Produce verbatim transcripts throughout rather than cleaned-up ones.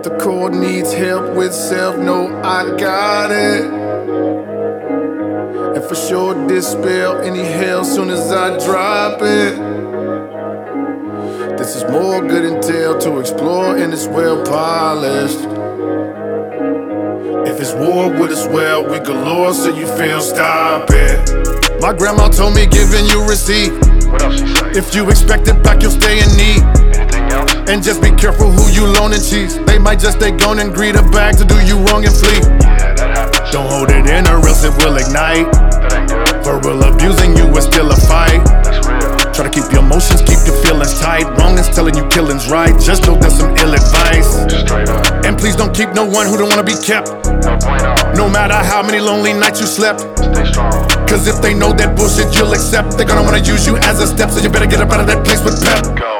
the core needs help with self, no, I got it. And for sure dispel any hell soon as I drop it. This is more good intel to explore and it's well polished. If it's war with us, well, we galore, so you feel, stop it. My grandma told me giving you receive. What else she say? If you expect it back, you'll stay in need. Anything else? And just be careful who you loaning cheese. They might just stay gone and greet a bag to do you wrong and flee. Yeah, that happens. Don't hold it in or else it will ignite. That ain't good. For real, abusing you is still a fight. That's real. Try to keep your emotions, keep your feelings tight. Wrong is telling you killing's right. Just know that's some ill advice. Straight up. And please don't keep no one who don't wanna be kept. No bueno. No matter how many lonely nights you slept. Stay strong. Cause if they know that bullshit you'll accept, they're gonna wanna use you as a step. So you better get up out of that place with pep. Go.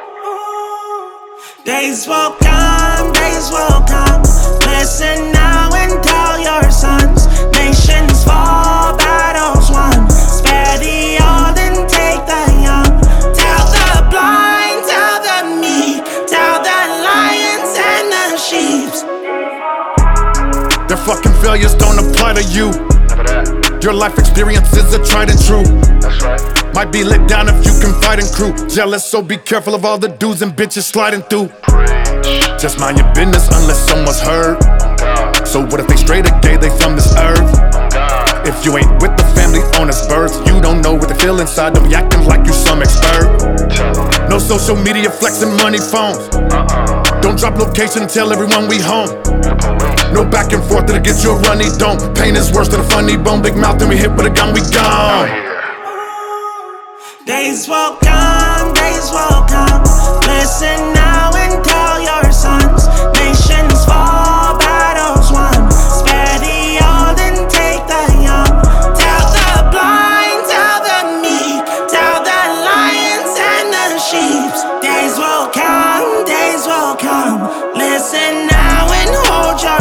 Days will come, days will come. Listen now and tell your sons. Nations fall, battles won. Spare the old and take the young. Tell the blind, tell the meek. Tell the lions and the sheep. Their fucking failures don't apply to you. Never that. Your life experiences are tried and true. That's right. Might be let down if you confide in crew. Jealous, so be careful of all the dudes and bitches sliding through. Preach. Just mind your business unless someone's hurt. On God. So what if they straight or gay, they from this earth? On God. If you ain't with the family on its birth, you don't know what they feel inside. Don't be acting like you some expert. Tell them. No social media flexing money phones. Uh-uh. Don't drop location and tell everyone we home. The police. No back and forth, that'll get you a runny don't. Pain is worse than a funny bone. Big mouth and we hit with a gun, we Out gone. here. Days will come, days will come. Listen now and tell your sons. Nations fall, battles won. Spare the old and take the young. Tell the blind, tell the meek. Tell the lions and the sheep. Days will come, days will come. Listen now and hold your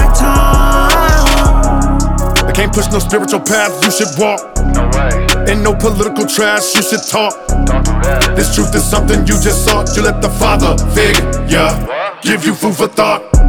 tongue. They can't push no spiritual path you should walk. No way. And no political trash you should talk. Don't do that. This truth is something you just sought. You let the Father figure, yeah, give you food for thought.